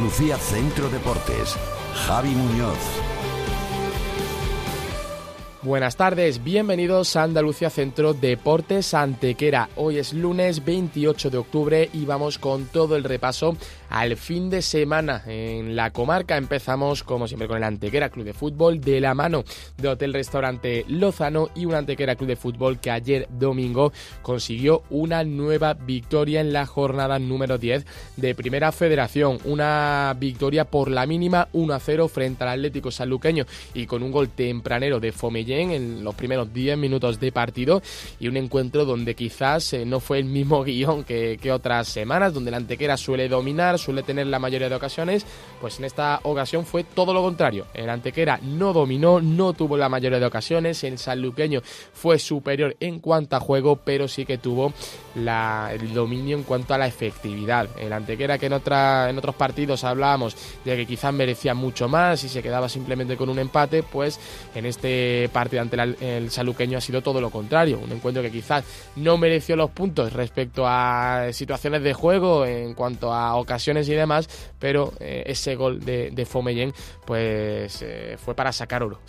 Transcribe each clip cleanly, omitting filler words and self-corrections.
Andalucía Centro Deportes. Javi Muñoz. Buenas tardes, bienvenidos a Andalucía Centro Deportes Antequera. Hoy es lunes 28 de octubre y vamos con todo el repaso al fin de semana en la comarca. Empezamos como siempre con el Antequera Club de Fútbol de la mano de Hotel Restaurante Lozano y un Antequera Club de Fútbol que ayer domingo consiguió una nueva victoria en la jornada número 10 de Primera Federación. Una victoria por la mínima 1-0 frente al Atlético Sanluqueño y con un gol tempranero de Fomellén en los primeros 10 minutos de partido, y un encuentro donde quizás no fue el mismo guión que otras semanas, donde el Antequera suele dominar, suele tener la mayoría de ocasiones. Pues en esta ocasión fue todo lo contrario. El Antequera no dominó, no tuvo la mayoría de ocasiones. El sanluqueño fue superior en cuanto a juego, pero sí que tuvo el dominio en cuanto a la efectividad. El Antequera, que en otros partidos hablábamos de que quizás merecía mucho más y se quedaba simplemente con un empate, pues en este partido ante el sanluqueño ha sido todo lo contrario. Un encuentro que quizás no mereció los puntos respecto a situaciones de juego en cuanto a ocasiones y demás, pero ese gol de Fomellén pues fue para sacar oro.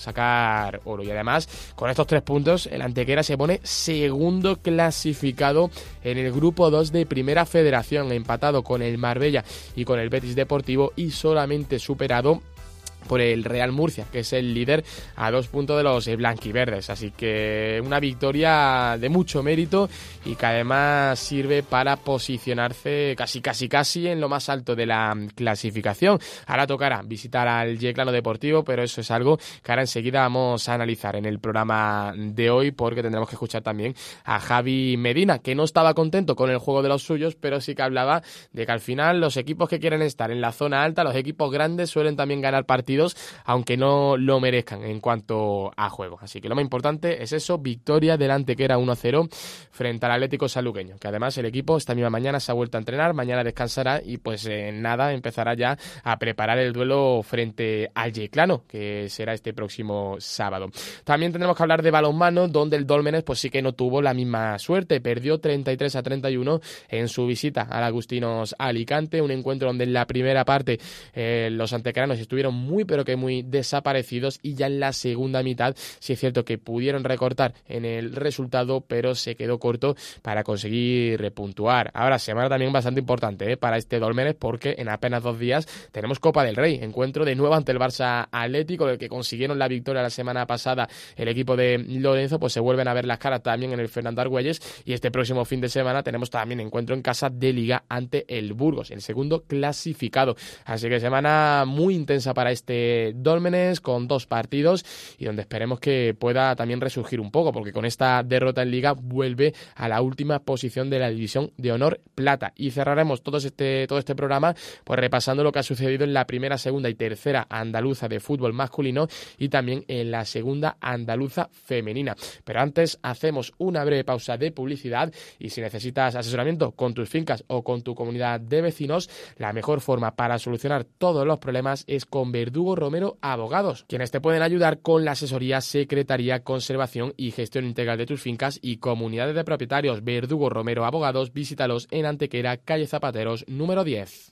Y además, con estos 3 puntos, el Antequera se pone segundo clasificado en el grupo 2 de Primera Federación, empatado con el Marbella y con el Betis Deportivo, y solamente superado por el Real Murcia, que es el líder a 2 puntos de los blanquiverdes. Así que una victoria de mucho mérito y que además sirve para posicionarse casi en lo más alto de la clasificación. Ahora tocará visitar al Yeclano Deportivo, pero eso es algo que ahora enseguida vamos a analizar en el programa de hoy, porque tendremos que escuchar también a Javi Medina, que no estaba contento con el juego de los suyos, pero sí que hablaba de que al final los equipos que quieren estar en la zona alta, los equipos grandes, suelen también ganar partidos, aunque no lo merezcan en cuanto a juego. Así que lo más importante es eso, victoria del Antequera 1-0 frente al Atlético Sanluqueño, que además el equipo esta misma mañana se ha vuelto a entrenar, mañana descansará y pues en nada empezará ya a preparar el duelo frente al Yeclano, que será este próximo sábado. También tendremos que hablar de balonmano, donde el Dólmenes pues sí que no tuvo la misma suerte, perdió 33-31 en su visita al Agustinos Alicante, un encuentro donde en la primera parte los antequeranos estuvieron muy desaparecidos, y ya en la segunda mitad sí es cierto que pudieron recortar en el resultado, pero se quedó corto para conseguir repuntuar. Ahora, semana también bastante importante para este Dólmenes, porque en apenas 2 días tenemos Copa del Rey, encuentro de nuevo ante el Barça Atlético, del que consiguieron la victoria la semana pasada el equipo de Lorenzo. Pues se vuelven a ver las caras también en el Fernando Argüelles, y este próximo fin de semana tenemos también encuentro en casa de Liga ante el Burgos, el segundo clasificado. Así que semana muy intensa para este Dólmenes, con 2 partidos y donde esperemos que pueda también resurgir un poco, porque con esta derrota en Liga vuelve a la última posición de la División de Honor Plata. Y cerraremos todo este programa pues repasando lo que ha sucedido en la primera, segunda y tercera andaluza de fútbol masculino, y también en la segunda andaluza femenina. Pero antes hacemos una breve pausa de publicidad, y si necesitas asesoramiento con tus fincas o con tu comunidad de vecinos, la mejor forma para solucionar todos los problemas es con Verdugo Romero Abogados, quienes te pueden ayudar con la asesoría, secretaría, conservación y gestión integral de tus fincas y comunidades de propietarios. Verdugo Romero Abogados, visítalos en Antequera, calle Zapateros, número 10.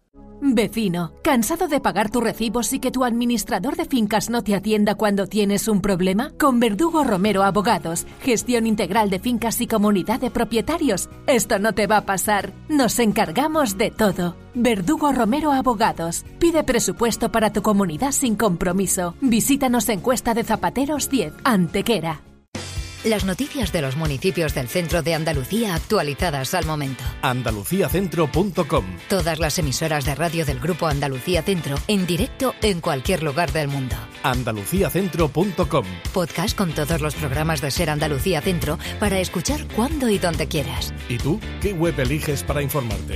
Vecino, ¿cansado de pagar tus recibos y que tu administrador de fincas no te atienda cuando tienes un problema? Con Verdugo Romero Abogados, gestión integral de fincas y comunidad de propietarios. Esto no te va a pasar. Nos encargamos de todo. Verdugo Romero Abogados. Pide presupuesto para tu comunidad sin compromiso. Visítanos en Cuesta de Zapateros 10, Antequera. Las noticias de los municipios del centro de Andalucía actualizadas al momento. Andaluciacentro.com. Todas las emisoras de radio del Grupo Andalucía Centro en directo en cualquier lugar del mundo. Andaluciacentro.com. Podcast con todos los programas de Ser Andalucía Centro para escuchar cuando y donde quieras. ¿Y tú qué web eliges para informarte?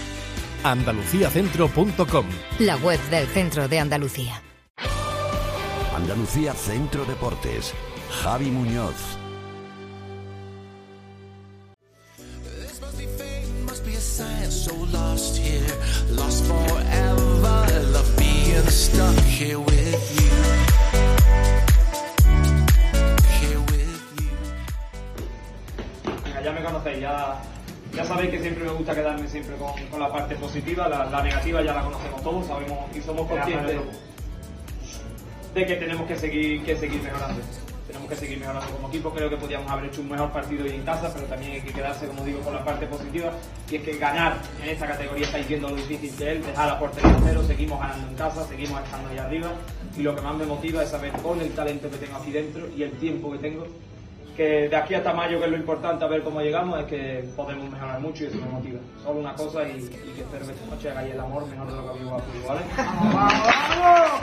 Andaluciacentro.com. La web del Centro de Andalucía. Andalucía Centro Deportes. Javi Muñoz. Ya me conocéis, ya Ya sabéis que siempre me gusta quedarme siempre con la parte positiva, la negativa ya la conocemos todos, sabemos y somos conscientes de que tenemos que seguir mejorando. Tenemos que seguir mejorando como equipo. Creo que podíamos haber hecho un mejor partido hoy en casa, pero también hay que quedarse, como digo, con la parte positiva, y es que ganar en esta categoría, estáis viendo lo difícil de él, dejar la portería a cero, seguimos ganando en casa, seguimos estando ahí arriba, y lo que más me motiva es saber, con el talento que tengo aquí dentro y el tiempo que tengo, que de aquí hasta mayo, que es lo importante, a ver cómo llegamos, es que podemos mejorar mucho, y eso me motiva. Solo una cosa, y que espero que esta noche hagáis el amor mejor de lo que habéis jugado, ¿vale? ¡Vamos!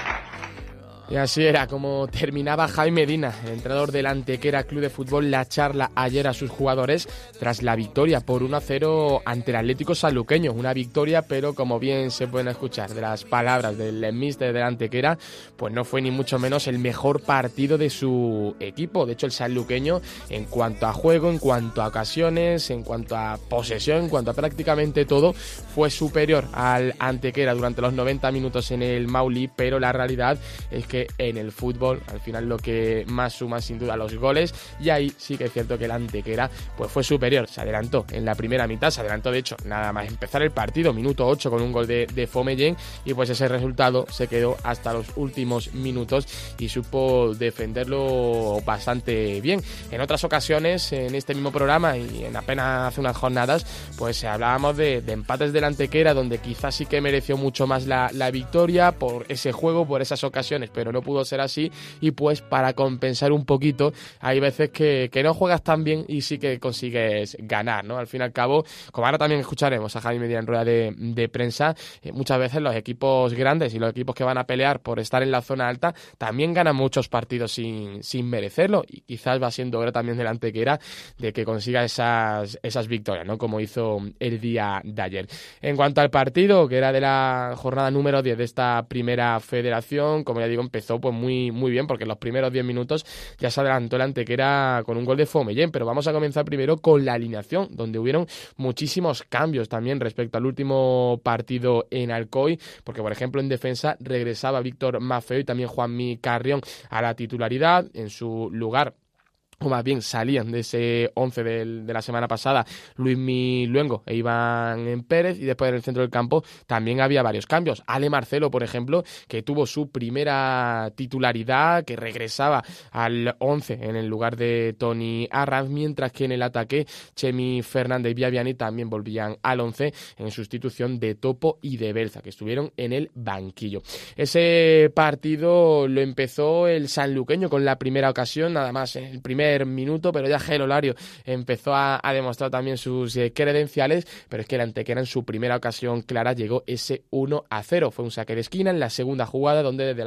Y así era como terminaba Javi Medina, el entrenador del Antequera Club de Fútbol, la charla ayer a sus jugadores tras la victoria por 1-0 ante el Atlético Sanluqueño. Una victoria, pero como bien se pueden escuchar de las palabras del míster del Antequera, pues no fue ni mucho menos el mejor partido de su equipo. De hecho, el sanluqueño, en cuanto a juego, en cuanto a ocasiones, en cuanto a posesión, en cuanto a prácticamente todo, fue superior al Antequera durante los 90 minutos en el Maulí, pero la realidad es que en el fútbol al final lo que más suma sin duda los goles, y ahí sí que es cierto que el Antequera pues fue superior, se adelantó en la primera mitad, se adelantó de hecho nada más empezar el partido, minuto 8 con un gol de Fomellén, y pues ese resultado se quedó hasta los últimos minutos y supo defenderlo bastante bien. En otras ocasiones en este mismo programa y en apenas hace unas jornadas pues hablábamos de empates del Antequera, donde quizás sí que mereció mucho más la victoria por ese juego, por esas ocasiones, pero no pudo ser así, y pues para compensar un poquito hay veces que no juegas tan bien y sí que consigues ganar, ¿no? Al fin y al cabo, como ahora también escucharemos a Javi Medina en rueda de prensa, muchas veces los equipos grandes y los equipos que van a pelear por estar en la zona alta también ganan muchos partidos sin merecerlo, y quizás va siendo hora también del Antequera de que consiga esas victorias, ¿no? Como hizo el día de ayer. En cuanto al partido, que era de la jornada número 10 de esta primera federación, como ya digo, empezó pues muy bien, porque en los primeros 10 minutos ya se adelantó el Antequera con un gol de Fomellén, pero vamos a comenzar primero con la alineación, donde hubieron muchísimos cambios también respecto al último partido en Alcoy, porque por ejemplo en defensa regresaba Víctor Maffeo y también Juanmi Carrión a la titularidad. En su lugar, o más bien salían de ese 11 de la semana pasada, Luismi Luengo e Iván Pérez, y después en el centro del campo también había varios cambios. Ale Marcelo, por ejemplo, que tuvo su primera titularidad, que regresaba al 11 en el lugar de Toni Arranz, mientras que en el ataque Chemi Fernández y Biaviani también volvían al 11 en sustitución de Topo y de Belza, que estuvieron en el banquillo. Ese partido lo empezó el sanluqueño con la primera ocasión, nada más en el primer minuto, pero ya Gel Olario empezó a demostrar también sus credenciales, pero es que el Antequera en su primera ocasión clara llegó ese 1-0. Fue un saque de esquina en la segunda jugada, donde desde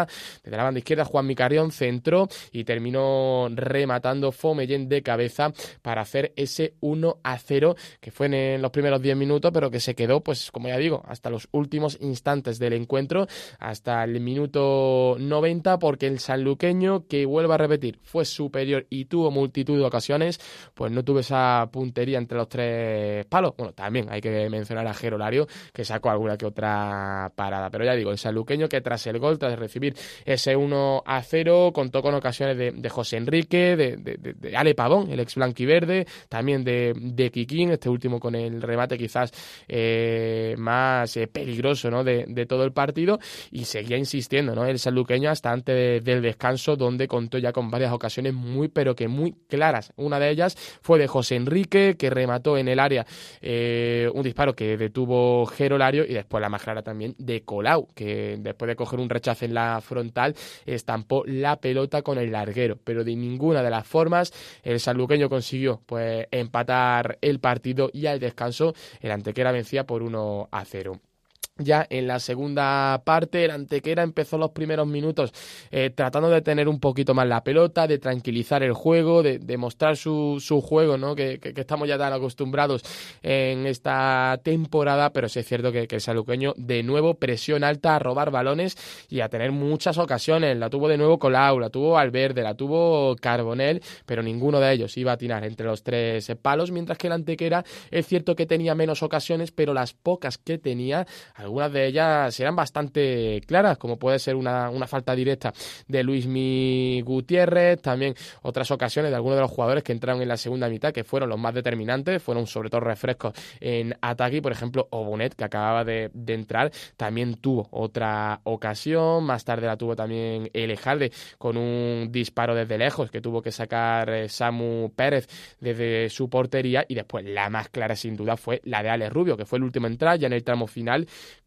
la banda izquierda, Juanmi Carrión centró y terminó rematando Fomellén de cabeza para hacer ese 1-0, que fue en los primeros 10 minutos, pero que se quedó, pues como ya digo, hasta los últimos instantes del encuentro, hasta el minuto 90, porque el sanluqueño, que vuelvo a repetir, fue superior y tuvo multitud de ocasiones, pues no tuvo esa puntería entre los tres palos. Bueno, también hay que mencionar a Gel Olario, que sacó alguna que otra parada, pero ya digo, el sanluqueño, que tras el gol, tras recibir ese 1-0, contó con ocasiones de José Enrique, de Ale Pavón, el ex blanquiverde, también de Kikín, este último con el remate quizás más peligroso, ¿no?, de todo el partido, y seguía insistiendo, ¿no?, el sanluqueño hasta antes del descanso, donde contó ya con varias ocasiones muy pero que muy claras. Una de ellas fue de José Enrique, que remató en el área un disparo que detuvo Gel Olario, y después la más clara también de Colau, que después de coger un rechazo en la frontal estampó la pelota con el larguero, pero de ninguna de las formas el sanluqueño consiguió pues empatar el partido, y al descanso el Antequera vencía por 1-0. Ya en la segunda parte el Antequera empezó los primeros minutos tratando de tener un poquito más la pelota, de tranquilizar el juego, de mostrar su juego, ¿no?, que estamos ya tan acostumbrados en esta temporada, pero sí es cierto que el sanluqueño de nuevo presión alta, a robar balones y a tener muchas ocasiones. La tuvo de nuevo Colau, la tuvo Valverde, la tuvo Carbonell, pero ninguno de ellos iba a atinar entre los tres palos, mientras que el Antequera es cierto que tenía menos ocasiones, pero las pocas que tenía algunas de ellas eran bastante claras, como puede ser una falta directa de Luismi Gutiérrez, también otras ocasiones de algunos de los jugadores que entraron en la segunda mitad, que fueron los más determinantes, fueron sobre todo refrescos en ataque, y por ejemplo Obonet, que acababa de entrar, también tuvo otra ocasión, más tarde la tuvo también Elejalde con un disparo desde lejos que tuvo que sacar Samu Pérez desde su portería, y después la más clara sin duda fue la de Alex Rubio, que fue el último a entrar ya en el tramo final,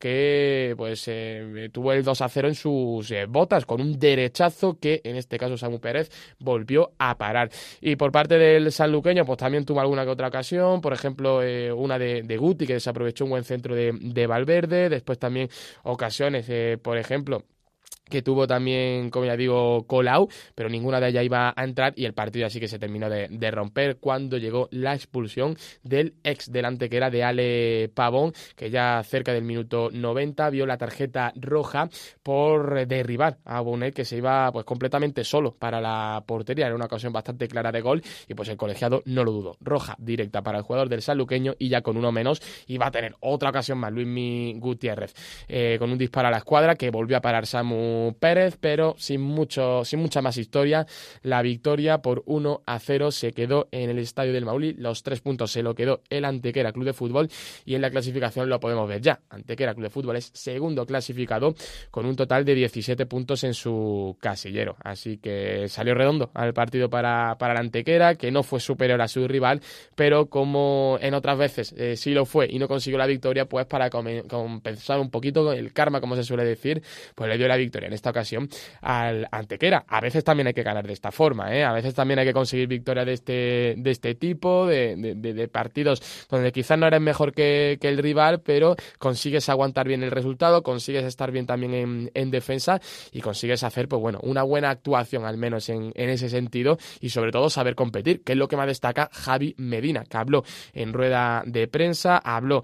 que pues tuvo el 2-0 en sus botas con un derechazo que en este caso Samu Pérez volvió a parar. Y por parte del sanluqueño pues también tuvo alguna que otra ocasión, por ejemplo una de Guti, que desaprovechó un buen centro de Valverde, después también ocasiones, por ejemplo, que tuvo también, como ya digo, Colau, pero ninguna de ellas iba a entrar, y el partido así que se terminó de romper cuando llegó la expulsión del ex delante, que era de Ale Pavón, que ya cerca del minuto 90 vio la tarjeta roja por derribar a Bonet, que se iba pues completamente solo para la portería. Era una ocasión bastante clara de gol, y pues el colegiado no lo dudó. Roja directa para el jugador del sanluqueño, y ya con uno menos iba a tener otra ocasión más Luismi Gutiérrez, con un disparo a la escuadra que volvió a parar Samu Pérez, pero sin mucha más historia. La victoria por 1-0 se quedó en el estadio del Maulí. Los 3 puntos se lo quedó el Antequera Club de Fútbol, y en la clasificación lo podemos ver ya. Antequera Club de Fútbol es segundo clasificado con un total de 17 puntos en su casillero, así que salió redondo al partido para el Antequera, que no fue superior a su rival, pero como en otras veces sí lo fue y no consiguió la victoria, pues para compensar un poquito el karma, como se suele decir, pues le dio la victoria en esta ocasión al Antequera. A veces también hay que ganar de esta forma, a veces también hay que conseguir victorias de este tipo, de partidos donde quizás no eres mejor que el rival, pero consigues aguantar bien el resultado, consigues estar bien también en defensa, y consigues hacer pues bueno, una buena actuación al menos en ese sentido, y sobre todo saber competir, que es lo que más destaca Javi Medina, que habló en rueda de prensa, habló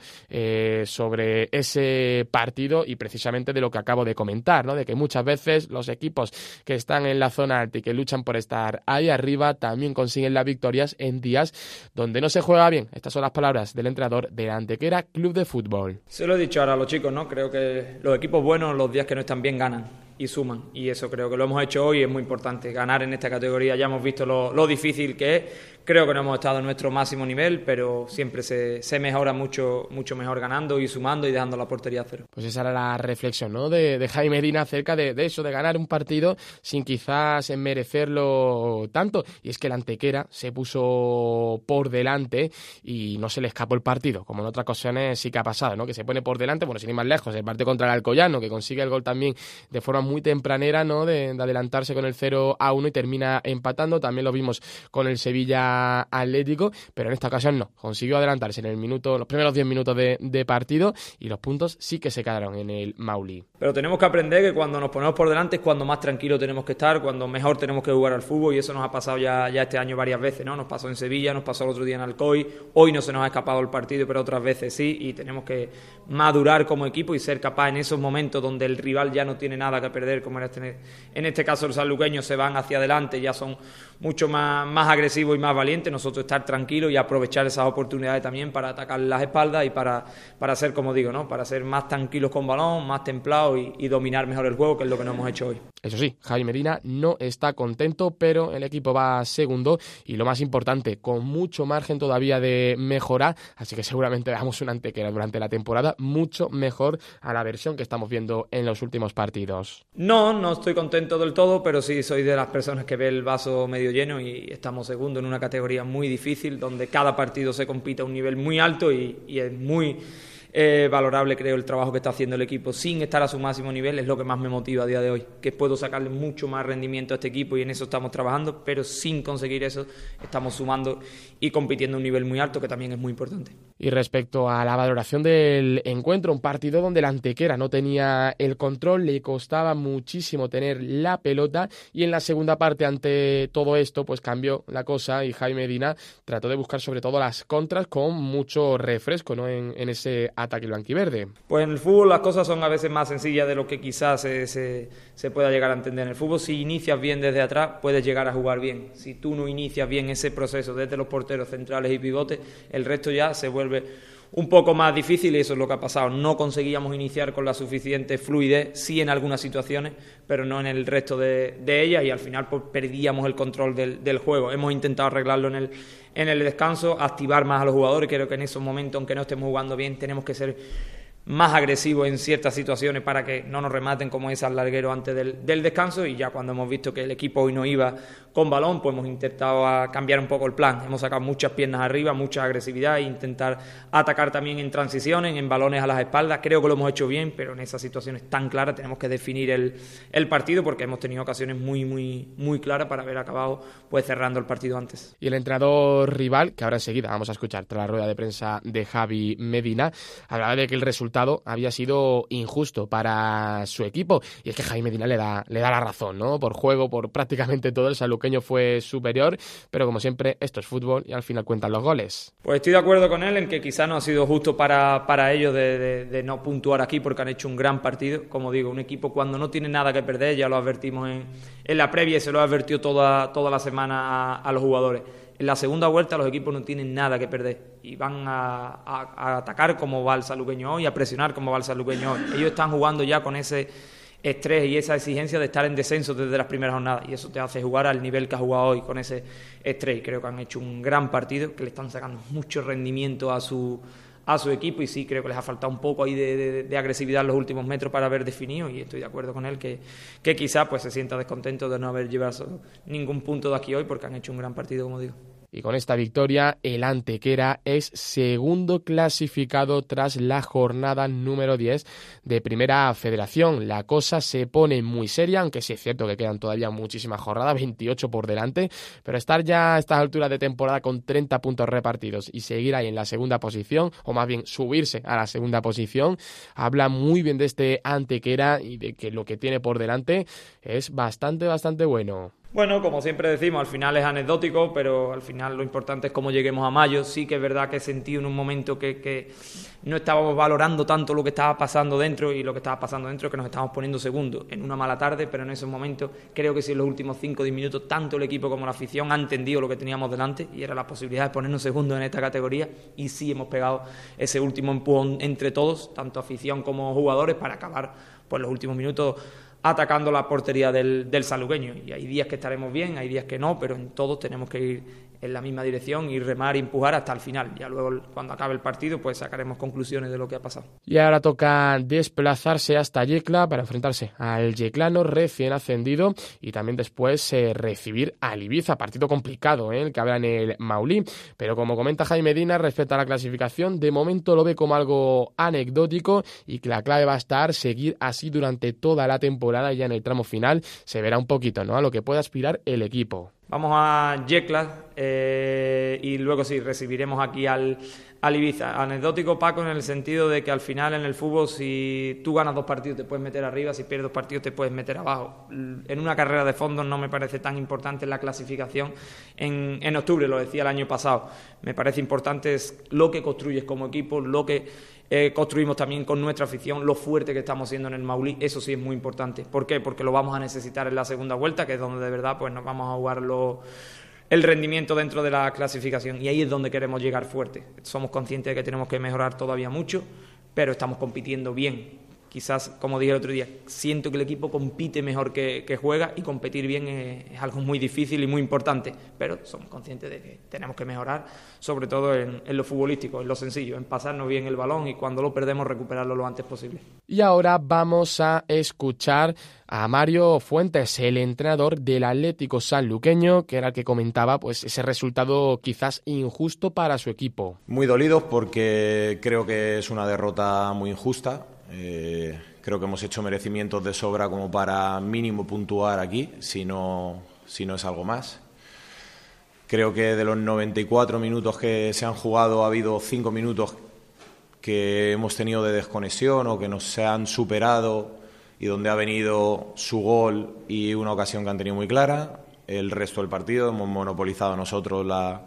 sobre ese partido y precisamente de lo que acabo de comentar, ¿no? De que muchas veces los equipos que están en la zona alta y que luchan por estar ahí arriba también consiguen las victorias en días donde no se juega bien. Estas son las palabras del entrenador de Antequera Club de Fútbol. Se lo he dicho ahora a los chicos, ¿no? Creo que los equipos buenos, los días que no están bien, ganan y suman, y eso creo que lo hemos hecho hoy. Es muy importante ganar en esta categoría. Ya hemos visto lo difícil que es. Creo que no hemos estado en nuestro máximo nivel, pero siempre se mejora mucho mejor ganando y sumando y dejando la portería a cero. Pues esa era la reflexión, ¿no? de Jaime Medina acerca de eso, de ganar un partido sin quizás merecerlo tanto. Y es que el Antequera se puso por delante y no se le escapó el partido, como en otras ocasiones sí que ha pasado, ¿no? Que se pone por delante, bueno, sin ir más lejos, el partido contra el Alcoyano, que consigue el gol también de forma muy tempranera, ¿no? De adelantarse con el 0-1 y termina empatando. También lo vimos con el Sevilla Atlético, pero en esta ocasión no, consiguió adelantarse en los primeros 10 minutos de partido, y los puntos sí que se quedaron en el Maulí. Pero tenemos que aprender que cuando nos ponemos por delante es cuando más tranquilo tenemos que estar, cuando mejor tenemos que jugar al fútbol, y eso nos ha pasado ya este año varias veces, ¿no? Nos pasó en Sevilla, nos pasó el otro día en Alcoy, hoy no se nos ha escapado el partido, pero otras veces sí, y tenemos que madurar como equipo y ser capaz en esos momentos donde el rival ya no tiene nada que perder, como en este caso los sanluqueños se van hacia adelante, ya son mucho más agresivos y más valientes. Nosotros estar tranquilos y aprovechar esas oportunidades también para atacar las espaldas y para ser, como digo, ¿no? Para ser más tranquilos con balón, más templados y dominar mejor el juego, que es lo que no hemos hecho hoy. Eso sí, Javi Medina no está contento, pero el equipo va segundo y, lo más importante, con mucho margen todavía de mejorar, así que seguramente veamos una Antequera durante la temporada mucho mejor a la versión que estamos viendo en los últimos partidos. No estoy contento del todo, pero sí soy de las personas que ve el vaso medio lleno, y estamos segundo en una categoría muy difícil, donde cada partido se compite a un nivel muy alto y es muy valorable, creo, el trabajo que está haciendo el equipo sin estar a su máximo nivel. Es lo que más me motiva a día de hoy, que puedo sacarle mucho más rendimiento a este equipo, y en eso estamos trabajando, pero sin conseguir eso estamos sumando y compitiendo a un nivel muy alto, que también es muy importante. Y respecto a la valoración del encuentro, un partido donde la Antequera no tenía el control, le costaba muchísimo tener la pelota, y en la segunda parte, ante todo esto, pues cambió la cosa y Jaime Medina trató de buscar sobre todo las contras con mucho refresco, ¿no? en ese ataque blanquiverde. Pues en el fútbol las cosas son a veces más sencillas de lo que quizás se pueda llegar a entender. En el fútbol, si inicias bien desde atrás, puedes llegar a jugar bien. Si tú no inicias bien ese proceso desde los porteros centrales y pivotes, el resto ya se vuelve un poco más difícil y eso es lo que ha pasado. No conseguíamos iniciar con la suficiente fluidez, sí en algunas situaciones, pero no en el resto de ellas y al final pues perdíamos el control del juego. Hemos intentado arreglarlo en el descanso, activar más a los jugadores. Creo que en esos momentos, aunque no estemos jugando bien, tenemos que ser más agresivos en ciertas situaciones para que no nos rematen como ese al larguero antes del descanso, y ya cuando hemos visto que el equipo hoy no iba con balón, pues hemos intentado cambiar un poco el plan. Hemos sacado muchas piernas arriba, mucha agresividad e intentar atacar también en transiciones, en balones a las espaldas. Creo que lo hemos hecho bien, pero en esas situaciones tan claras tenemos que definir el partido, porque hemos tenido ocasiones muy claras para haber acabado pues cerrando el partido antes. Y el entrenador rival, que ahora enseguida vamos a escuchar tras la rueda de prensa de Javi Medina, hablaba de que el resultado había sido injusto para su equipo, y es que Javi Medina le da la razón, ¿no? Por juego, por prácticamente todo, el sanluqueño fue superior, pero como siempre esto es fútbol y al final cuentan los goles. Pues estoy de acuerdo con él en que quizá no ha sido justo para ellos de no puntuar aquí, porque han hecho un gran partido. Como digo, un equipo cuando no tiene nada que perder, ya lo advertimos en la previa y se lo advirtió toda la semana a los jugadores. En la segunda vuelta los equipos no tienen nada que perder y van a atacar como va el sanluqueño hoy, a presionar como va el sanluqueño hoy. Ellos están jugando ya con ese estrés y esa exigencia de estar en descenso desde las primeras jornadas, y eso te hace jugar al nivel que ha jugado hoy con ese estrés. Y creo que han hecho un gran partido, que le están sacando mucho rendimiento a su equipo, y sí creo que les ha faltado un poco ahí de agresividad en los últimos metros para haber definido, y estoy de acuerdo con él que quizá pues se sienta descontento de no haber llevado ningún punto de aquí hoy, porque han hecho un gran partido, como digo. Y con esta victoria, el Antequera es segundo clasificado tras la jornada número 10 de Primera Federación. La cosa se pone muy seria, aunque sí es cierto que quedan todavía muchísimas jornadas, 28 por delante, pero estar ya a estas alturas de temporada con 30 puntos repartidos y seguir ahí en la segunda posición, o más bien subirse a la segunda posición, habla muy bien de este Antequera y de que lo que tiene por delante es bastante bueno. Bueno, como siempre decimos, al final es anecdótico, pero al final lo importante es cómo lleguemos a mayo. Sí que es verdad que he sentido en un momento que no estábamos valorando tanto lo que estaba pasando dentro, y lo que estaba pasando dentro es que nos estábamos poniendo segundos en una mala tarde, pero en esos momentos creo que sí, en los últimos 5 o 10 minutos tanto el equipo como la afición han entendido lo que teníamos delante, y era la posibilidad de ponernos segundos en esta categoría, y sí hemos pegado ese último empujón entre todos, tanto afición como jugadores, para acabar pues los últimos minutos atacando la portería del sanluqueño. Y hay días que estaremos bien, hay días que no, pero en todos tenemos que ir en la misma dirección y remar y empujar hasta el final. Ya luego, cuando acabe el partido, pues sacaremos conclusiones de lo que ha pasado. Y ahora toca desplazarse hasta Yecla para enfrentarse al yeclano recién ascendido, y también después recibir al Ibiza. Partido complicado, el que habrá en el Maulí, pero como comenta Jaime Medina respecto a la clasificación, de momento lo ve como algo anecdótico, y que la clave va a estar seguir así durante toda la temporada, y ya en el tramo final se verá un poquito, ¿no?, a lo que puede aspirar el equipo. Vamos a Yecla y luego sí, recibiremos aquí al Ibiza. Anecdótico, Paco, en el sentido de que al final en el fútbol, si tú ganas 2 partidos te puedes meter arriba, si pierdes 2 partidos te puedes meter abajo. En una carrera de fondos no me parece tan importante la clasificación en octubre, lo decía el año pasado. Me parece importante es lo que construyes como equipo, lo que construimos también con nuestra afición, lo fuerte que estamos siendo en el Maulí. Eso sí es muy importante. ¿Por qué? Porque lo vamos a necesitar en la segunda vuelta, que es donde de verdad pues nos vamos a jugar el rendimiento dentro de la clasificación, y ahí es donde queremos llegar fuerte. Somos conscientes de que tenemos que mejorar todavía mucho, pero estamos compitiendo bien. Quizás, como dije el otro día, siento que el equipo compite mejor que juega, y competir bien es algo muy difícil y muy importante, pero somos conscientes de que tenemos que mejorar, sobre todo en lo futbolístico, en lo sencillo, en pasarnos bien el balón y cuando lo perdemos recuperarlo lo antes posible. Y ahora vamos a escuchar a Mario Fuentes, el entrenador del Atlético Sanluqueño, que era el que comentaba pues ese resultado quizás injusto para su equipo. Muy dolidos porque creo que es una derrota muy injusta. Creo que hemos hecho merecimientos de sobra como para mínimo puntuar aquí, si no es algo más. Creo que de los 94 minutos que se han jugado ha habido 5 minutos que hemos tenido de desconexión o que nos se han superado, y donde ha venido su gol y una ocasión que han tenido muy clara. El resto del partido hemos monopolizado nosotros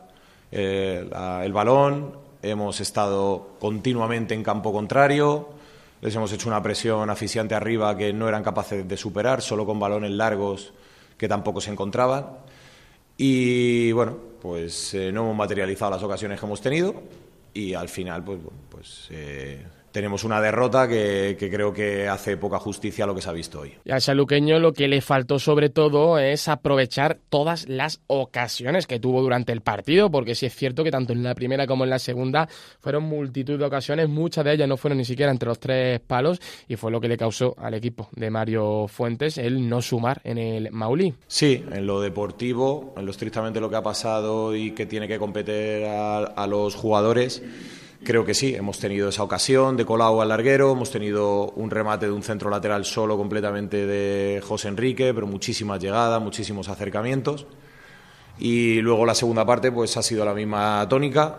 el balón, hemos estado continuamente en campo contrario, les hemos hecho una presión asfixiante arriba que no eran capaces de superar, solo con balones largos que tampoco se encontraban. Y bueno, pues no hemos materializado las ocasiones que hemos tenido. y al final tenemos una derrota que creo que hace poca justicia a lo que se ha visto hoy. Y al sanluqueño lo que le faltó sobre todo es aprovechar todas las ocasiones que tuvo durante el partido, porque sí es cierto que tanto en la primera como en la segunda fueron multitud de ocasiones, muchas de ellas no fueron ni siquiera entre los 3 palos, y fue lo que le causó al equipo de Mario Fuentes el no sumar en el Maulí. Sí, en lo deportivo, en lo estrictamente lo que ha pasado y que tiene que competir a los jugadores, creo que sí, hemos tenido esa ocasión de Colau al larguero, hemos tenido un remate de un centro lateral solo completamente de José Enrique, pero muchísimas llegadas, muchísimos acercamientos. Y luego la segunda parte pues ha sido la misma tónica.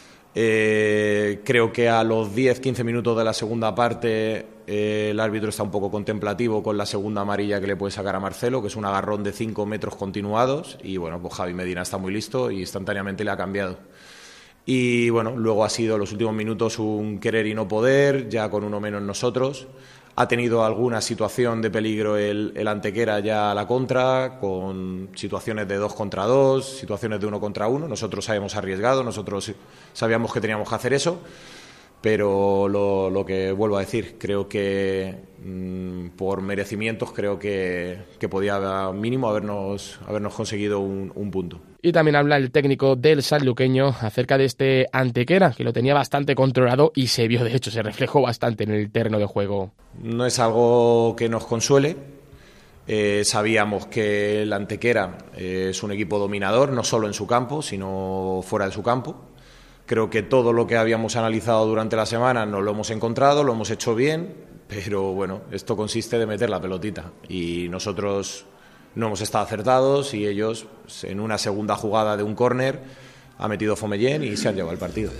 Creo que a los 10-15 minutos de la segunda parte el árbitro está un poco contemplativo con la segunda amarilla que le puede sacar a Marcelo, que es un agarrón de 5 metros continuados, y bueno, pues Javi Medina está muy listo y instantáneamente le ha cambiado. Y bueno, luego ha sido los últimos minutos un querer y no poder, ya con uno menos nosotros. Ha tenido alguna situación de peligro el Antequera ya a la contra, con situaciones de 2 contra 2, situaciones de 1 contra 1. Nosotros habíamos arriesgado, nosotros sabíamos que teníamos que hacer eso, pero lo que vuelvo a decir, creo que por merecimientos creo que podía mínimo habernos conseguido un punto. Y también habla el técnico del sanluqueño acerca de este Antequera, que lo tenía bastante controlado y se vio, de hecho, se reflejó bastante en el terreno de juego. No es algo que nos consuele. Sabíamos que el Antequera es un equipo dominador, no solo en su campo, sino fuera de su campo. Creo que todo lo que habíamos analizado durante la semana nos lo hemos encontrado, lo hemos hecho bien, pero bueno, esto consiste de meter la pelotita y nosotros no hemos estado acertados y ellos en una segunda jugada de un córner ha metido Fomellén y se han llevado el partido.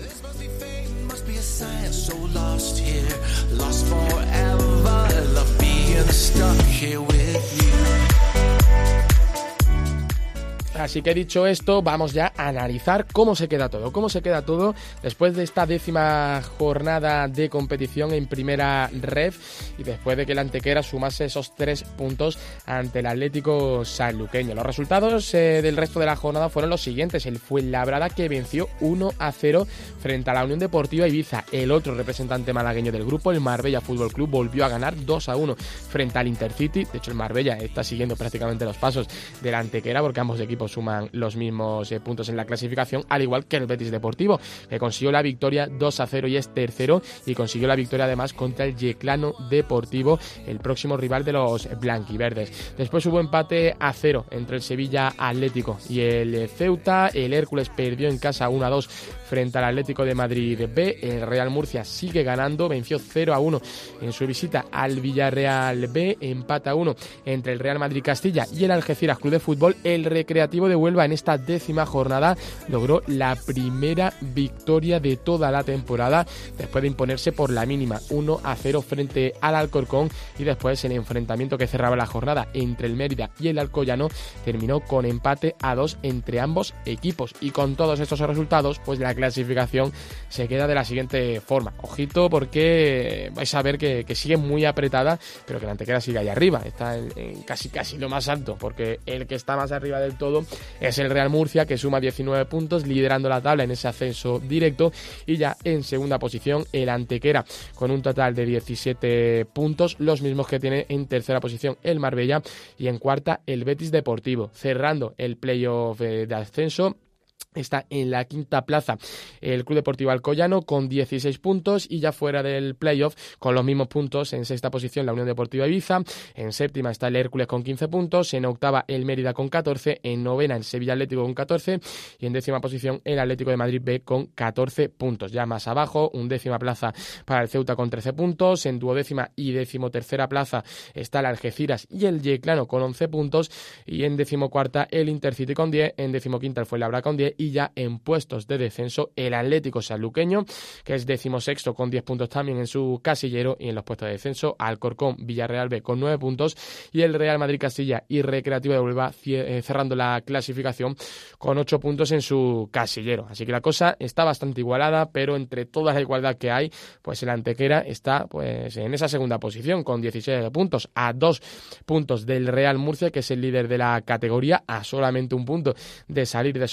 Así que dicho esto, vamos ya a analizar cómo se queda todo después de esta 10ª jornada de competición en primera ref y después de que el Antequera sumase esos 3 puntos ante el Atlético sanluqueño. Los resultados del resto de la jornada fueron los siguientes: el Fuenlabrada, que venció 1-0 frente a la Unión Deportiva Ibiza. El otro representante malagueño del grupo, el Marbella Fútbol Club, volvió a ganar 2-1 frente al Intercity. De hecho, el Marbella está siguiendo prácticamente los pasos del Antequera, porque ambos equipos suman los mismos puntos en la clasificación, al igual que el Betis Deportivo, que consiguió la victoria 2-0 y es tercero, y consiguió la victoria además contra el Yeclano Deportivo, el próximo rival de los blanquiverdes. Después hubo empate a 0 entre el Sevilla Atlético y el Ceuta. El Hércules perdió en casa 1-2 frente al Atlético de Madrid B. El Real Murcia sigue ganando, venció 0-1 en su visita al Villarreal B. Empate a 1 entre el Real Madrid Castilla y el Algeciras Club de Fútbol. El Recreativo de Huelva en esta 10ª jornada logró la primera victoria de toda la temporada después de imponerse por la mínima 1-0 frente al Alcorcón, y después el enfrentamiento que cerraba la jornada entre el Mérida y el Alcoyano terminó con empate a 2 entre ambos equipos. Y con todos estos resultados, pues la clasificación se queda de la siguiente forma. Ojito, porque vais a ver que sigue muy apretada, pero que la Antequera sigue ahí arriba, está en casi lo más alto, porque el que está más arriba del todo es el Real Murcia, que suma 19 puntos, liderando la tabla en ese ascenso directo, y ya en segunda posición el Antequera con un total de 17 puntos, los mismos que tiene en tercera posición el Marbella, y en cuarta el Betis Deportivo. Cerrando el playoff de ascenso está en la 5ª plaza el Club Deportivo Alcoyano con 16 puntos, y ya fuera del playoff con los mismos puntos en 6ª posición la Unión Deportiva Ibiza, en 7ª está el Hércules con 15 puntos, en 8ª el Mérida con 14, en 9ª el Sevilla Atlético con 14 y en 10ª posición el Atlético de Madrid B con 14 puntos. Ya más abajo, 11ª plaza para el Ceuta con 13 puntos, en 12ª y 13ª plaza está el Algeciras y el Yeclano con 11 puntos, y en 14ª el Intercity con 10, en 15ª el Fuenlabrada con 10, y ya en puestos de descenso el Atlético sanluqueño, que es 16º con 10 puntos también en su casillero, y en los puestos de descenso Alcorcón, Villarreal B con 9 puntos y el Real Madrid Castilla y Recreativo de Huelva cerrando la clasificación con 8 puntos en su casillero. Así que la cosa está bastante igualada, pero entre toda la igualdad que hay, pues el Antequera está pues en esa segunda posición con 16 puntos, a 2 puntos del Real Murcia, que es el líder de la categoría, a solamente un punto de salir de esos puestos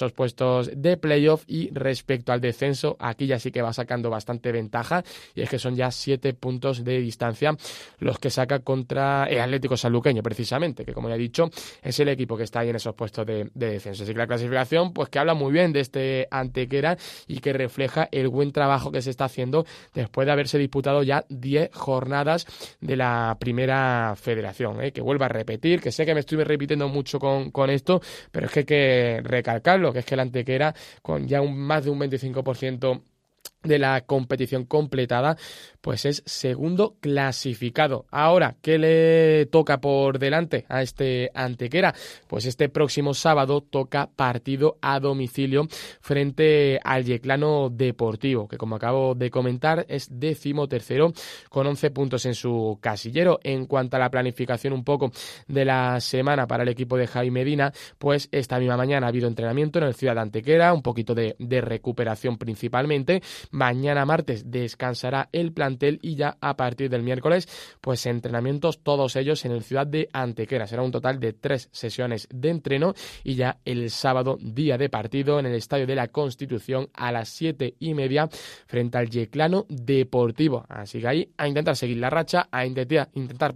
puestos de playoff, y respecto al descenso, aquí ya sí que va sacando bastante ventaja, y es que son ya 7 puntos de distancia los que saca contra el Atlético Sanluqueño, precisamente, que como ya he dicho, es el equipo que está ahí en esos puestos de descenso. Así que la clasificación, pues que habla muy bien de este Antequera y que refleja el buen trabajo que se está haciendo después de haberse disputado ya 10 jornadas de la primera federación, que vuelvo a repetir, que sé que me estoy repitiendo mucho con esto, pero es que hay que recalcarlo, que es que el Antequera, con ya más de un 25% de la competición completada, pues es segundo clasificado. Ahora, ¿qué le toca por delante a este Antequera? Pues este próximo sábado toca partido a domicilio frente al Yeclano Deportivo, que como acabo de comentar es 13º con 11 puntos en su casillero. En cuanto a la planificación un poco de la semana para el equipo de Javi Medina, pues esta misma mañana ha habido entrenamiento en el Ciudad de Antequera, un poquito de recuperación principalmente. Mañana martes descansará el plantel y ya a partir del miércoles, pues entrenamientos todos ellos en el Ciudad de Antequera. Será un total de 3 sesiones de entreno y ya el sábado, día de partido en el Estadio de la Constitución a las 7:30 frente al Yeclano Deportivo. Así que ahí a intentar seguir la racha, a intentar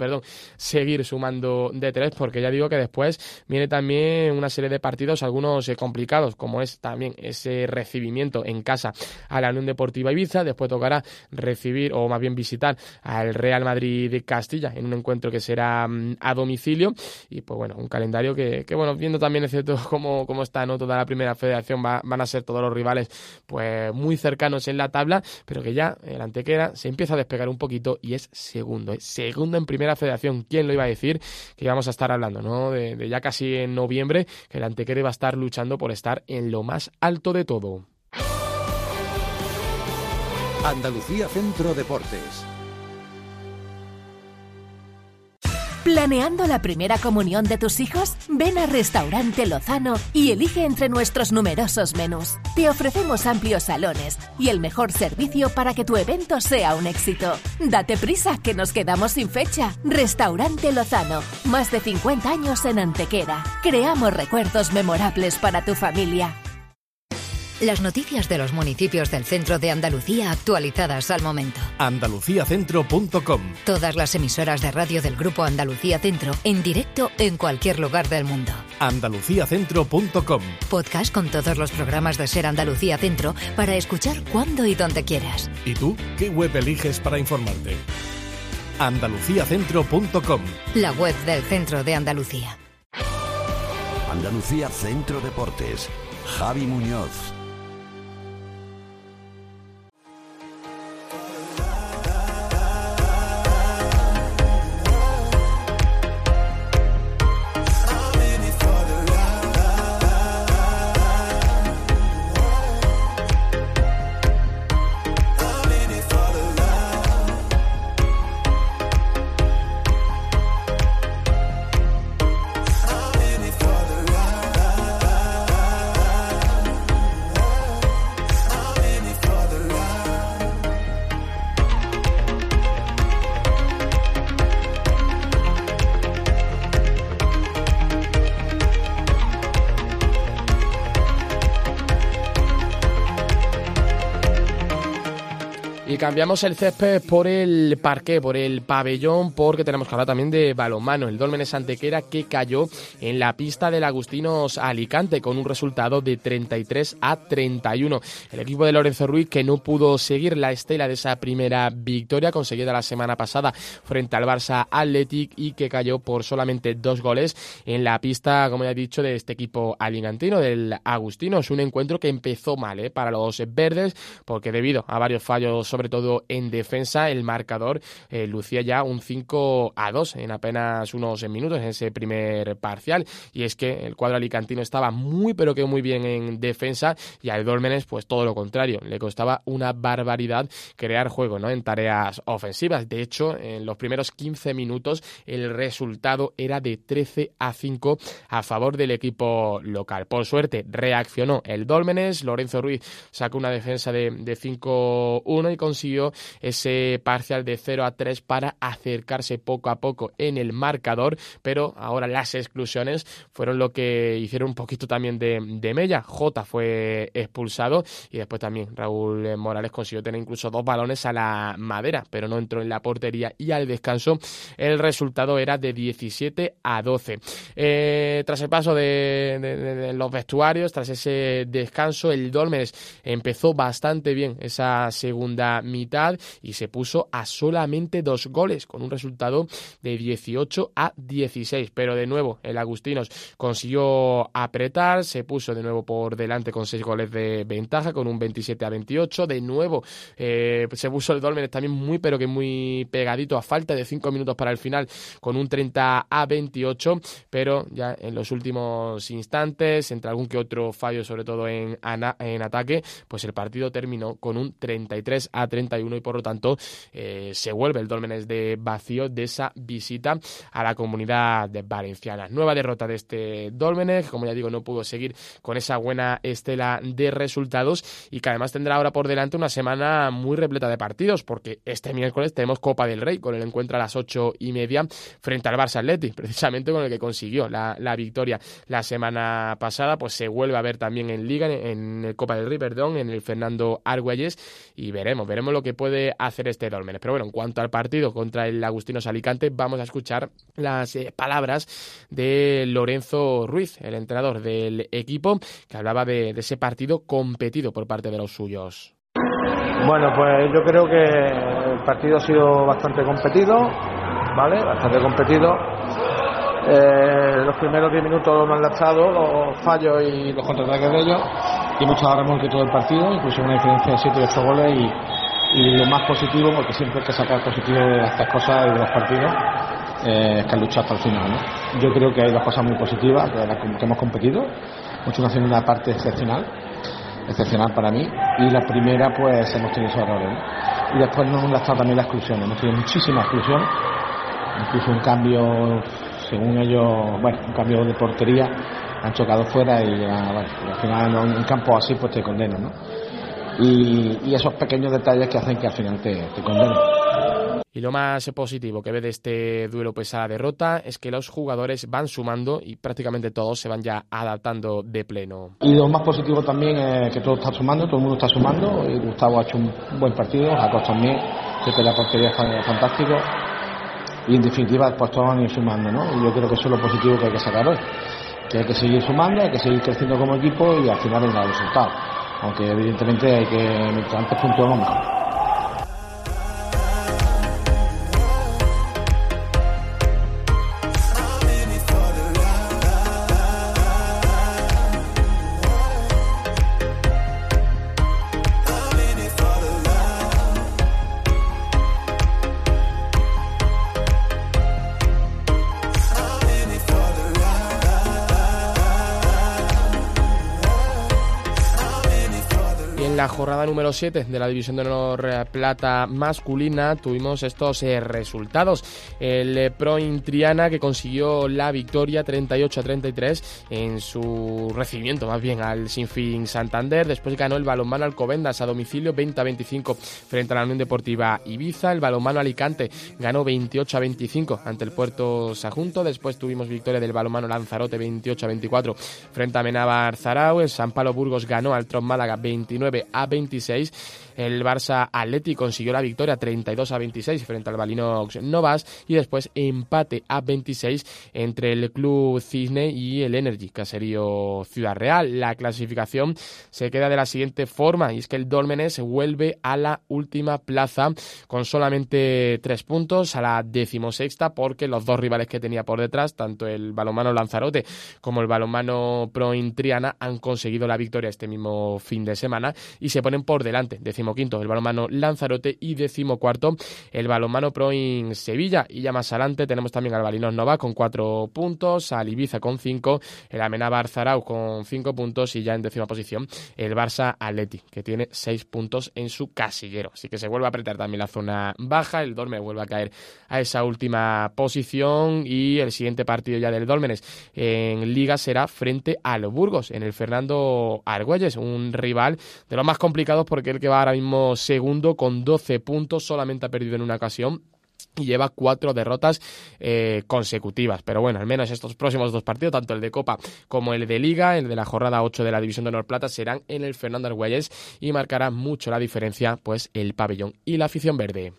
seguir sumando de 3, porque ya digo que después viene también una serie de partidos, algunos complicados, como es también ese recibimiento en casa a la Unión Deportiva Ibiza. Después tocará recibir, o más bien visitar, al Real Madrid de Castilla en un encuentro que será a domicilio. Y pues bueno, un calendario que bueno, viendo también excepto cómo está, ¿no?, toda la primera federación, van a ser todos los rivales pues muy cercanos en la tabla, pero que ya el Antequera se empieza a despegar un poquito y es segundo en primera federación. ¿Quién lo iba a decir? Que íbamos a estar hablando, ¿no?, de ya casi en noviembre, que el Antequera iba a estar luchando por estar en lo más alto de todo. Andalucía Centro Deportes. ¿Planeando la primera comunión de tus hijos? Ven a Restaurante Lozano y elige entre nuestros numerosos menús. Te ofrecemos amplios salones y el mejor servicio para que tu evento sea un éxito. Date prisa, que nos quedamos sin fecha. Restaurante Lozano, más de 50 años en Antequera. Creamos recuerdos memorables para tu familia. Las noticias de los municipios del centro de Andalucía actualizadas al momento. Andaluciacentro.com. Todas las emisoras de radio del Grupo Andalucía Centro en directo en cualquier lugar del mundo. Andaluciacentro.com. Podcast con todos los programas de Ser Andalucía Centro para escuchar cuando y donde quieras. ¿Y tú qué web eliges para informarte? Andaluciacentro.com. La web del centro de Andalucía. Andalucía Centro Deportes. Javi Muñoz. Y cambiamos el césped por el parqué, por el pabellón, porque tenemos que hablar también de balonmano. El Dólmenes Antequera, que cayó en la pista del Agustinos Alicante con un resultado de 33-31. El equipo de Lorenzo Ruiz, que no pudo seguir la estela de esa primera victoria conseguida la semana pasada frente al Barça Athletic, y que cayó por solamente 2 goles en la pista, como ya he dicho, de este equipo alicantino, del Agustinos. Un encuentro que empezó mal para los verdes, porque debido a varios fallos, sobre todo en defensa, el marcador lucía ya un 5-2 en apenas unos minutos en ese primer parcial. Y es que el cuadro alicantino estaba muy pero que muy bien en defensa, y al Dólmenes pues todo lo contrario, le costaba una barbaridad crear juego, ¿no?, en tareas ofensivas. De hecho, en los primeros 15 minutos el resultado era de 13-5 a favor del equipo local. Por suerte reaccionó el Dólmenes, Lorenzo Ruiz sacó una defensa de 5-1 y consiguió consiguió ese parcial de 0-3 para acercarse poco a poco en el marcador, pero ahora las exclusiones fueron lo que hicieron un poquito también de mella. Jota fue expulsado y después también Raúl Morales consiguió tener incluso 2 balones a la madera, pero no entró en la portería, y al descanso el resultado era de 17-12. Tras el paso de los vestuarios, tras ese descanso, el Dólmenes empezó bastante bien esa segunda mitad y se puso a solamente 2 goles, con un resultado de 18-16, pero de nuevo el Agustinos consiguió apretar, se puso de nuevo por delante con 6 goles de ventaja, con un 27-28, de nuevo se puso el Dólmenes también muy pero que muy pegadito a falta de 5 minutos para el final, con un 30-28, pero ya en los últimos instantes, entre algún que otro fallo, sobre todo en ataque, pues el partido terminó con un 33-31 y por lo tanto se vuelve el Dólmenes de vacío de esa visita a la Comunidad Valenciana. Nueva derrota de este Dólmenes, como ya digo, no pudo seguir con esa buena estela de resultados y que además tendrá ahora por delante una semana muy repleta de partidos, porque este miércoles tenemos Copa del Rey con el encuentro a las 8:30 frente al Barça Atleti, precisamente con el que consiguió la victoria la semana pasada. Pues se vuelve a ver también en Liga, en el Copa del Rey, en el Fernando Argüelles, y veremos lo que puede hacer este Dólmenes. Pero bueno, en cuanto al partido contra el Agustinos Alicante, vamos a escuchar las palabras de Lorenzo Ruiz, el entrenador del equipo, que hablaba de ese partido competido por parte de los suyos. Bueno, pues yo creo que el partido ha sido bastante competido, ¿vale? Bastante competido. Los primeros 10 minutos no han lanzado los fallos y los contraataques de ellos, y muchos ahora hemos todo el partido, incluso una diferencia de 7 y 8 goles, y lo más positivo, porque siempre hay que sacar positivo de estas cosas y de los partidos, es que han luchado hasta el final, ¿no? Yo creo que hay 2 cosas muy positivas, que hemos competido, hemos hecho una segunda parte excepcional para mí, y la primera pues hemos tenido esos errores, ¿no? Y después nos hemos gastado también la exclusión, hemos tenido muchísima exclusión, incluso un cambio, según ellos, un cambio de portería, han chocado fuera y al final en un campo así pues te condenan, ¿no? Y esos pequeños detalles que hacen que al final te condenen. Y lo más positivo que ve de este duelo pese a la derrota es que los jugadores van sumando y prácticamente todos se van ya adaptando de pleno. Y lo más positivo también es que todo está sumando, todo el mundo está sumando, y Gustavo ha hecho un buen partido, Jacob también, que la portería es fantástico, y en definitiva pues todos van a ir sumando, ¿no? Y yo creo que eso es lo positivo que hay que sacar hoy, que hay que seguir sumando, hay que seguir creciendo como equipo y al final venga el resultado, aunque evidentemente hay que, mientras antes puntuemos mejor. La jornada número 7 de la División de Honor Plata masculina tuvimos estos resultados. El Proin Triana, que consiguió la victoria 38-33 en su recibimiento más bien al Sinfín Santander. Después ganó el Balonmano Alcobendas a domicilio 20-25 frente a la Unión Deportiva Ibiza. El Balonmano Alicante ganó 28-25 ante el Puerto Sagunto. Después tuvimos victoria del Balonmano Lanzarote 28-24 frente a Amenábar Zarao. El San Pablo Burgos ganó al Tron Málaga 29-26. El Barça Atleti consiguió la victoria 32-26 frente al Balinox Novas, y después empate a 26 entre el Club Cisne y el Energy Caserío Ciudad Real. La clasificación se queda de la siguiente forma, y es que el Dólmenes vuelve a la última plaza con solamente 3 puntos, a la 16ª, porque los 2 rivales que tenía por detrás, tanto el Balonmano Lanzarote como el Balonmano Proin Triana, han conseguido la victoria este mismo fin de semana y se ponen por delante, 15º el Balonmano Lanzarote y 14º el Balonmano Proin Sevilla. Y ya más adelante tenemos también al Balinox Nova con 4 puntos, al Ibiza con 5, el Amenábar Zarao con 5 puntos, y ya en 10ª posición el Barça Atleti, que tiene 6 puntos en su casillero. Así que se vuelve a apretar también la zona baja, el Dólmenes vuelve a caer a esa última posición, y el siguiente partido ya del Dólmenes en Liga será frente al Burgos, en el Fernando Argüelles, un rival de los más complicados porque el que va ahora mismo segundo con 12 puntos, solamente ha perdido en una ocasión y lleva 4 derrotas consecutivas. Pero bueno, al menos estos próximos 2 partidos, tanto el de Copa como el de Liga, el de la jornada 8 de la División de Honor Plata, serán en el Fernando Argüelles y marcará mucho la diferencia pues el pabellón y la afición verde.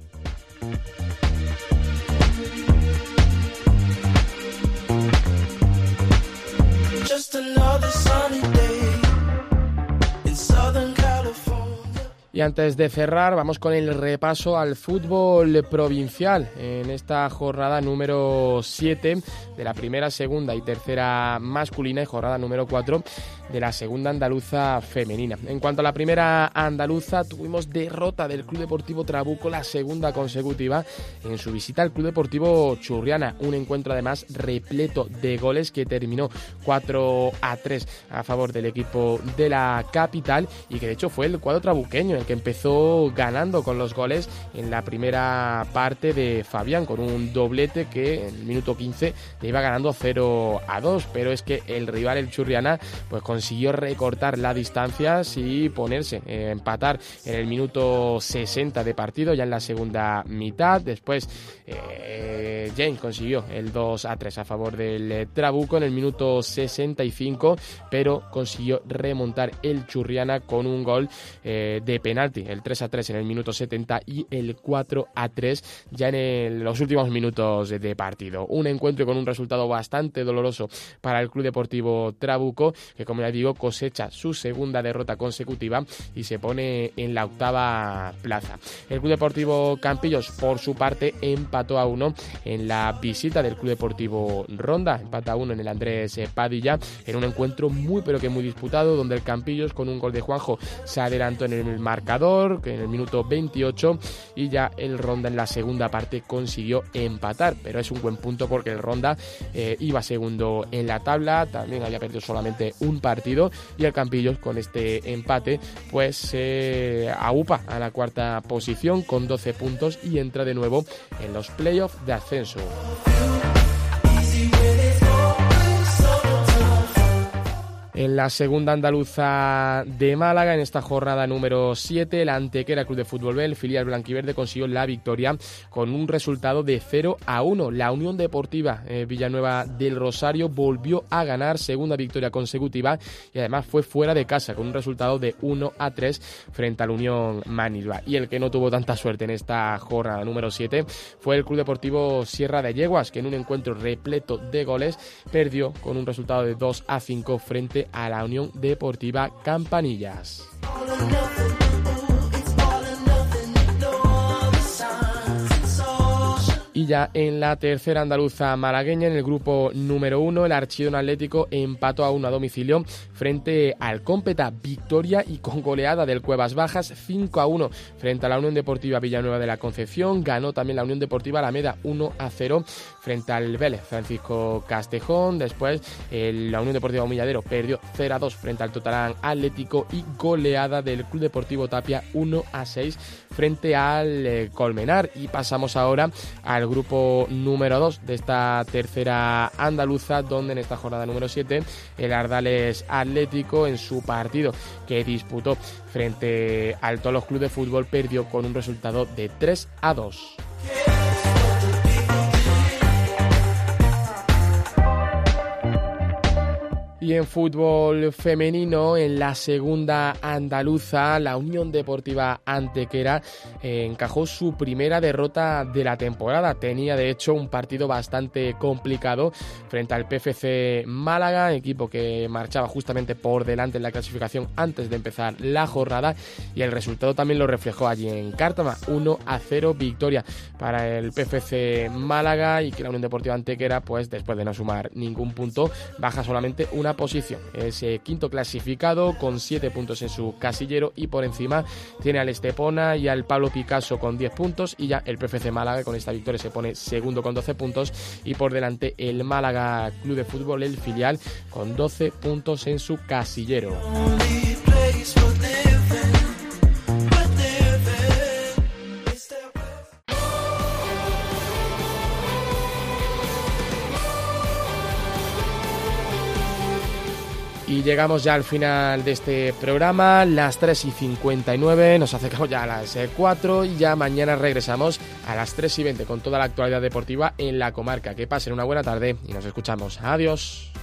Y antes de cerrar, vamos con el repaso al fútbol provincial en esta jornada número 7 de la primera, segunda y tercera masculina y jornada número 4 de la segunda andaluza femenina. En cuanto a la primera andaluza, tuvimos derrota del Club Deportivo Trabuco, la segunda consecutiva en su visita al Club Deportivo Churriana. Un encuentro además repleto de goles que terminó 4-3 a favor del equipo de la capital y que de hecho fue el cuadro trabuqueño el que empezó ganando con los goles en la primera parte de Fabián, con un doblete que en el minuto 15 le iba ganando 0-2, pero es que el rival, el Churriana, pues consiguió recortar las distancias y ponerse, empatar en el minuto 60 de partido, ya en la segunda mitad. Después James consiguió el 2-3 a favor del Trabuco en el minuto 65, pero consiguió remontar el Churriana con un gol de penalti, el 3-3 en el minuto 70 y el 4-3 ya en los últimos minutos de partido. Un encuentro con un resultado bastante doloroso para el Club Deportivo Trabuco, que como ya digo cosecha su segunda derrota consecutiva y se pone en la 8ª plaza. El Club Deportivo Campillos, por su parte, empató a 1 en la visita del Club Deportivo Ronda, empata a 1 en el Andrés Padilla, en un encuentro muy pero que muy disputado, donde el Campillos con un gol de Juanjo se adelantó en el marcador, que en el minuto 28, y ya el Ronda en la segunda parte consiguió empatar, pero es un buen punto porque el Ronda iba segundo en la tabla, también había perdido solamente un partido, y el Campillos con este empate pues se aupa a la 4ª posición con 12 puntos y entra de nuevo en los playoffs de ascenso. En la segunda andaluza de Málaga, en esta jornada número 7, el Antequera Club de Fútbol B, el filial blanquiverde, consiguió la victoria con un resultado de 0-1. La Unión Deportiva Villanueva del Rosario volvió a ganar, segunda victoria consecutiva, y además fue fuera de casa con un resultado de 1-3 frente a la Unión Manilva. Y el que no tuvo tanta suerte en esta jornada número 7 fue el Club Deportivo Sierra de Yeguas, que en un encuentro repleto de goles perdió con un resultado de 2-5 frente a la Unión Deportiva Campanillas. Y ya en la tercera andaluza malagueña, en el grupo número 1, el Archidón Atlético empató a 1 a domicilio frente al Cómpeta. Victoria y con goleada del Cuevas Bajas, 5-1 frente a la Unión Deportiva Villanueva de la Concepción. Ganó también la Unión Deportiva Alameda 1-0 frente al Vélez Francisco Castejón. Después la Unión Deportiva Humilladero perdió 0-2 frente al Totarán Atlético, y goleada del Club Deportivo Tapia 1-6 frente al Colmenar. Y pasamos ahora al grupo número 2 de esta tercera andaluza, donde en esta jornada número 7 el Ardales Atlético, en su partido que disputó frente al Tolos Club de Fútbol, perdió con un resultado de 3-2. Y en fútbol femenino, en la segunda andaluza, la Unión Deportiva Antequera encajó su primera derrota de la temporada. Tenía de hecho un partido bastante complicado frente al PFC Málaga, equipo que marchaba justamente por delante en la clasificación antes de empezar la jornada, y el resultado también lo reflejó allí en Cártama, 1-0 victoria para el PFC Málaga, y que la Unión Deportiva Antequera, pues después de no sumar ningún punto, baja solamente una posición. Es quinto clasificado con 7 puntos en su casillero, y por encima tiene al Estepona y al Pablo Picasso con 10 puntos, y ya el PFC Málaga con esta victoria se pone segundo con 12 puntos, y por delante el Málaga Club de Fútbol, el filial, con 12 puntos en su casillero. Y llegamos ya al final de este programa, las 3:59, nos acercamos ya a las 4 y ya mañana regresamos a las 3:20 con toda la actualidad deportiva en la comarca. Que pasen una buena tarde y nos escuchamos. Adiós.